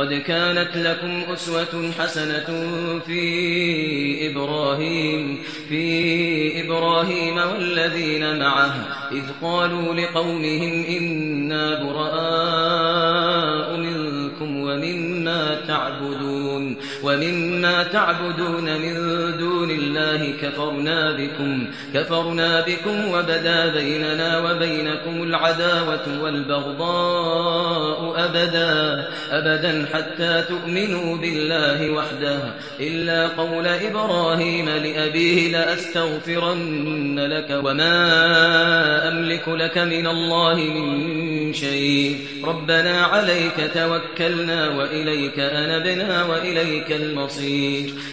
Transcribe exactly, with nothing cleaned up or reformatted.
قد كانت لكم أسوة حسنة في إبراهيم في إبراهيم والذين معه إذ قالوا لقومهم إنا براء منكم ومما تعبدون ومما تعبدون من دون الله كفرنا بكم كفرنا بكم وبدا بيننا وبينكم العداوة والبغضاء أبدا أبدا حتى تؤمنوا بالله وحده إلا قول إبراهيم لأبيه لأستغفرن لك وما أملك لك من الله من شيء ربنا عليك توكلنا وإليك أنبنا وإليك المصير